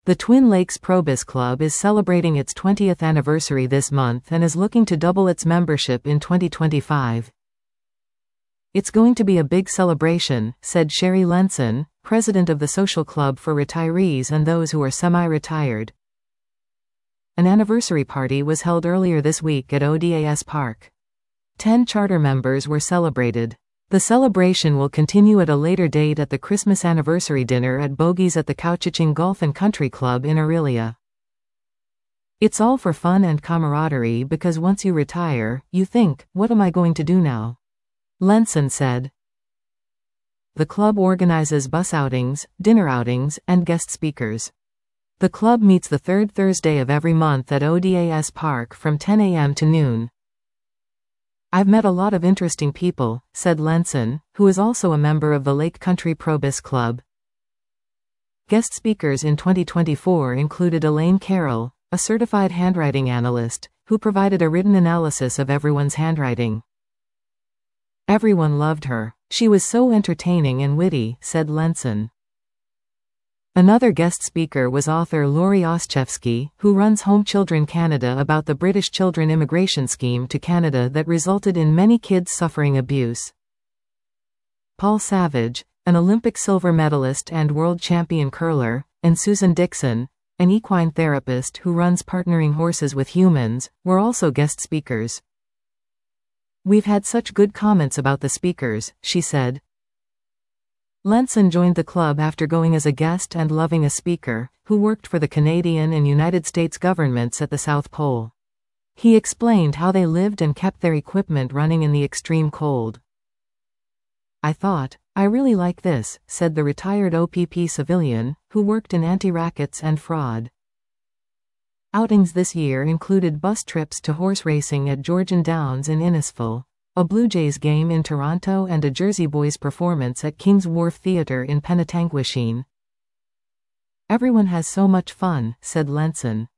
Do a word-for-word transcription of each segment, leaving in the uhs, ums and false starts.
The Twin Lakes Probus Club is celebrating its twentieth anniversary this month and is looking to double its membership in twenty twenty-five. "It's going to be a big celebration," said Sherry Lenson, president of the Social Club for retirees and those who are semi-retired. An anniversary party was held earlier this week at O D A S Park. Ten charter members were celebrated. The celebration will continue at a later date at the Christmas anniversary dinner at Bogies at the Couchiching Golf and Country Club in Orillia. "It's all for fun and camaraderie because once you retire, you think, what am I going to do now?" Lenson said. The club organizes bus outings, dinner outings, and guest speakers. The club meets the third Thursday of every month at O D A S Park from ten a m to noon. "I've met a lot of interesting people," said Lenson, who is also a member of the Lake Country Probus Club. Guest speakers in twenty twenty-four included Elaine Carroll, a certified handwriting analyst, who provided a written analysis of everyone's handwriting. "Everyone loved her. She was so entertaining and witty," said Lenson. Another guest speaker was author Laurie Oschewski, who runs Home Children Canada, about the British children immigration scheme to Canada that resulted in many kids suffering abuse. Paul Savage, an Olympic silver medalist and world champion curler, and Susan Dixon, an equine therapist who runs Partnering Horses with Humans, were also guest speakers. "We've had such good comments about the speakers," she said. Lenson joined the club after going as a guest and loving a speaker, who worked for the Canadian and United States governments at the South Pole. He explained how they lived and kept their equipment running in the extreme cold. "I thought, I really like this," said the retired O P P civilian, who worked in anti-rackets and fraud. Outings this year included bus trips to horse racing at Georgian Downs in Innisfil, a Blue Jays game in Toronto, and a Jersey Boys performance at King's Wharf Theatre in Penetanguishene. "Everyone has so much fun," said Lenson.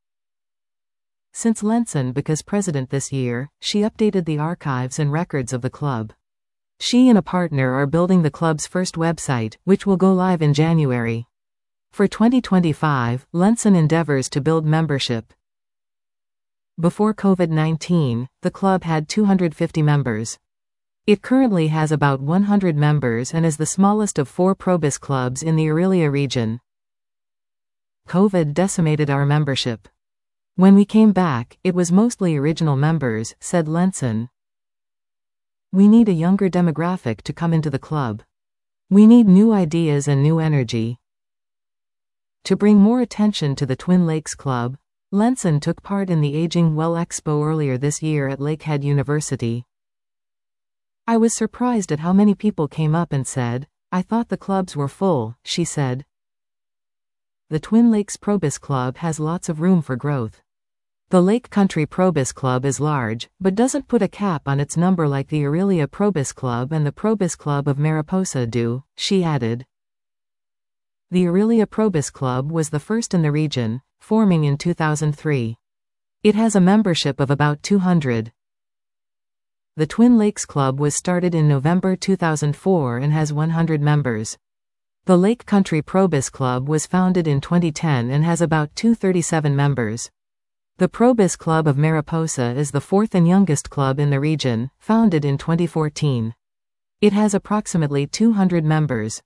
Since Lenson became president this year, she updated the archives and records of the club. She and a partner are building the club's first website, which will go live in January. For twenty twenty-five, Lenson endeavors to build membership. Before COVID nineteen, the club had two hundred fifty members. It currently has about one hundred members and is the smallest of four Probus clubs in the Orillia region. "COVID decimated our membership. When we came back, it was mostly original members," said Lenson. "We need a younger demographic to come into the club. We need new ideas and new energy." To bring more attention to the Twin Lakes Club, Lenson took part in the Aging Well Expo earlier this year at Lakehead University. "I was surprised at how many people came up and said, 'I thought the clubs were full,'" she said. The Twin Lakes Probus Club has lots of room for growth. The Lake Country Probus Club is large, but doesn't put a cap on its number like the Orillia Probus Club and the Probus Club of Mariposa do, she added. The Orillia Probus Club was the first in the region, forming in two thousand three. It has a membership of about two hundred. The Twin Lakes Club was started in November two thousand four and has one hundred members. The Lake Country Probus Club was founded in twenty ten and has about two hundred thirty-seven members. The Probus Club of Mariposa is the fourth and youngest club in the region, founded in twenty fourteen. It has approximately two hundred members.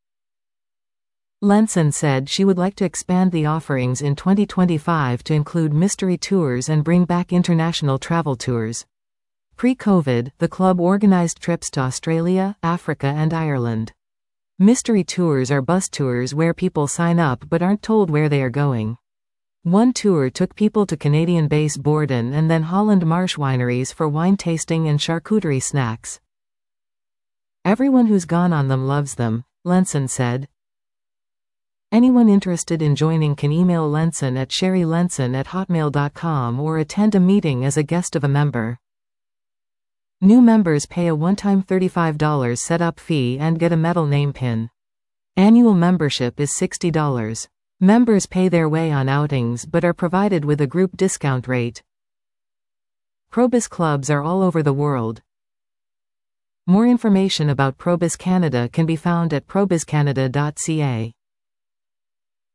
Lenson said she would like to expand the offerings in twenty twenty-five to include mystery tours and bring back international travel tours. Pre-COVID, the club organized trips to Australia, Africa, and Ireland. Mystery tours are bus tours where people sign up but aren't told where they are going. One tour took people to Canadian base Borden and then Holland Marsh wineries for wine tasting and charcuterie snacks. "Everyone who's gone on them loves them," Lenson said. Anyone interested in joining can email Lenson at sherry lenson at hotmail dot com or attend a meeting as a guest of a member. New members pay a one-time thirty-five dollars setup fee and get a metal name pin. Annual membership is sixty dollars. Members pay their way on outings but are provided with a group discount rate. Probus clubs are all over the world. More information about Probus Canada can be found at probus canada dot c a.